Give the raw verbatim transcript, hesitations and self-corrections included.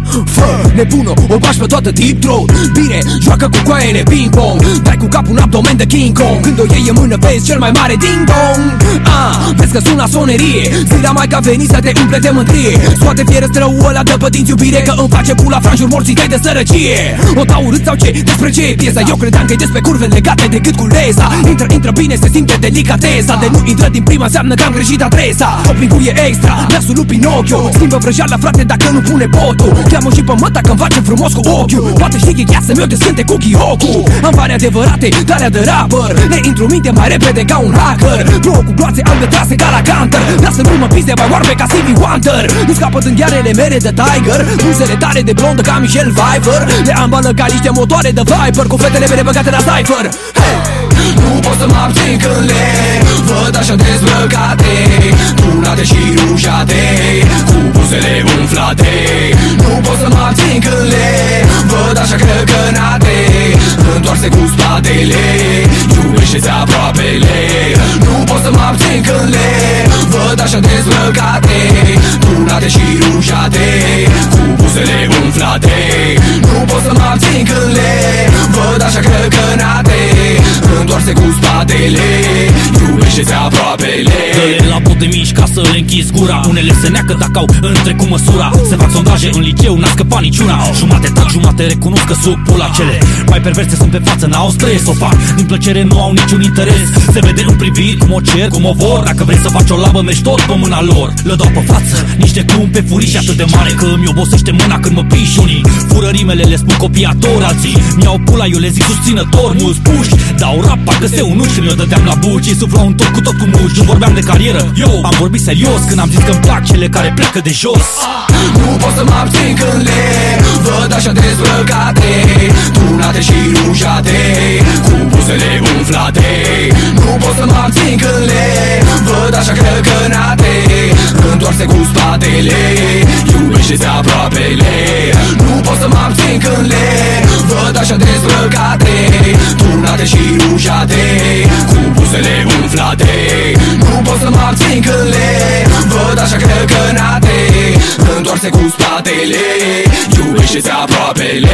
Fă nebună, o bași pe toată deep throat. Bine, joacă cu coaiele ping-pong. Dai cu capul în abdomen de King Kong. Când o iei în mână vezi cel mai mare ding-dong. Ah, vezi că sună sonerie. Zi la maica veni să te umple de mândrie. Scoate fierăstrăul ăla de pe dinți iubire, că îmi face pula franjuri morții tăi de sărăcie. O dau urât sau ce? Despre ce e piesa? Eu credeam că e despre curve legate decât cu leza. Intră, intră bine, se simte delicateza. De nu intră din prima înseamnă că am greșit adresa. Topping-ul e extra, nasul lui Pinocchio. Schimbă vrăjeala frate dacă nu pune botul. Cheamă și pe măta că-mi face frumos cu ochiul. Poate știi că să-mi iau de scânte cu Chihoku. Am bani adevărate, tarea de rapper. Ne intru minte mai repede ca un hacker. Plouă cu gloațe albe trase ca la Gunter. Lasă-mi urmă pise mai oarbe ca Stevie Wonder. Nu scapă din ghearele mele de Tiger. Buzele tare de blondă ca Michelle Pfeiffer. Le ambală ca niște motoare de Viper. Cu fetele mele băgate la Cypher. Hey! Nu pot să mă abțin când le văd așa dezbrăcate, tunate și rușate, cu buzele umflate. Nu pot să mă abțin când le văd așa crăcănate, întoarse cu spatele, iubește-ți aproapele. Nu pot să mă abțin când le văd așa dezbrăcate, tunate și rușate, cu buzele umflate. Nu pot să mă abțin când le văd așa crăcănate, întoarse cu spatele, iubește-ți aproapele. Dă-le la pot de mici ca să le închizi gura. Unele se neacă dacă au între cu măsura. Se fac sondaje în liceu, n-a scăpat niciuna. Jumate tac, jumate recunosc că sub pula. Cele mai perverse sunt pe față, n-au stres. O fac din plăcere, nu au niciun interes. Se vede în priviri cum o cer, cum o vor. Dacă vrei să faci o labă, mergi tot pe mâna lor. Le dau pe față niște clumpi pe furiș atât de mare că îmi obosește mâna când mă piși. Unii fură rimele, le spun copiatori. Alții mi-au pula, eu le zic susținător. Mulți puși dau rap, parcă se unuci când eu dădeam la buci. Și suflau un tot cu tot cu muși. Nu vorbeam de carieră, eu am vorbit serios când am zis că-mi plac cele care pleacă de jos. Nu pot să mă abțin când le văd așa dezbrăcate, tunate și rușate, cu buzele umflate. Nu pot să mă abțin când le văd așa crăcănate, întoarse cu spatele, iubește-ți aproapele. Nu pot să mă abțin când le văd așa dezbrăcate, tunate și rușate, cu buzele umflate. Nu pot să mă abțin când le văd așa crăcănate, întoarse cu spatele, iubește-ți aproapele.